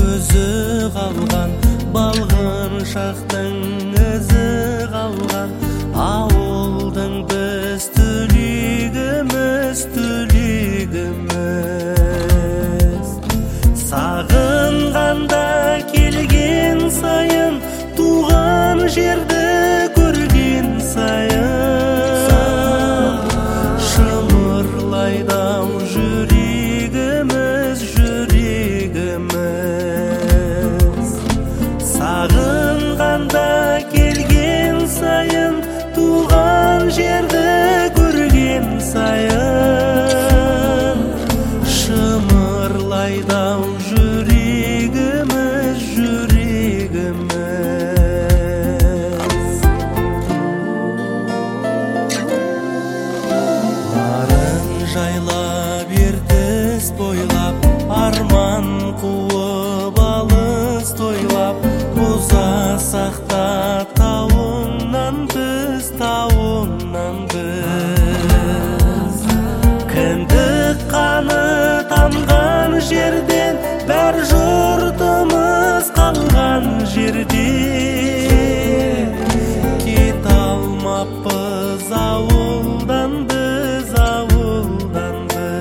өзі қалған, балғын шақтың ізі қалған, ауылдың біз түлегіміз, түлегіміз. Сағынғанда келген сайын, туған жерді көрген сайын, шымырлайдау жүрегіміз, жүрегіміз. Сағынғанда келген сайын, туған жерді көрген сайын, шымырлайдау жүрегіміз, жүрегіміз. Арын жайлап ертіс бойлап, арман қуып алыс тойлап, ұзасақ та тауыңнан біз, тауыңнан біз. Кіндік қаны тамған жерден, бәр жұртымыз қалған жерде. Кет алмаппыз ауылдан біз, ауылдан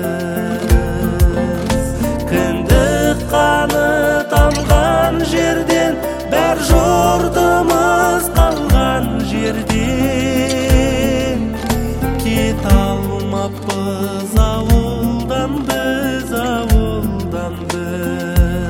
біз. Кіндік қаны тамған жерден, бәр жұртымыз қалған жерде. Кет алмаппыз ауылдан біз, ауылдан біз.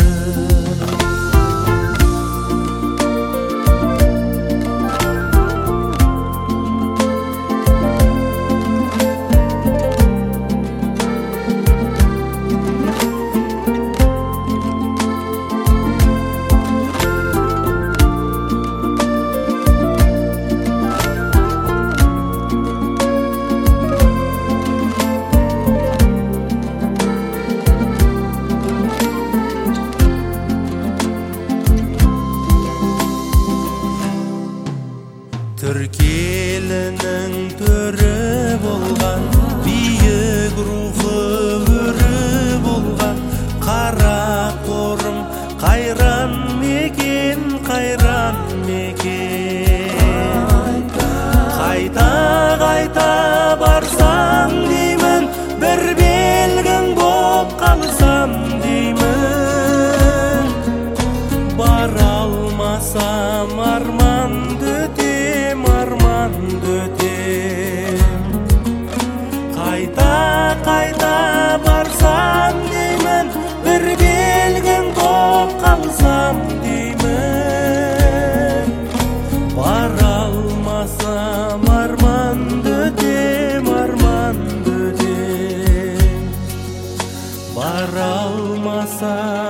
Түркелінің төрі болған, биік рухы өрі болған, қара қорым қайран мекен, қайран мекен. Қайта қайта барсам деймін, бір белгің боп қалсам деймін. Бара алмасам арманды өтем, арманды өтем. Қайта қайта барсам деймін, бір белгің боп қалсам деймін. Бара алмасам арманды өтем, арманды өтем. Бара алмасам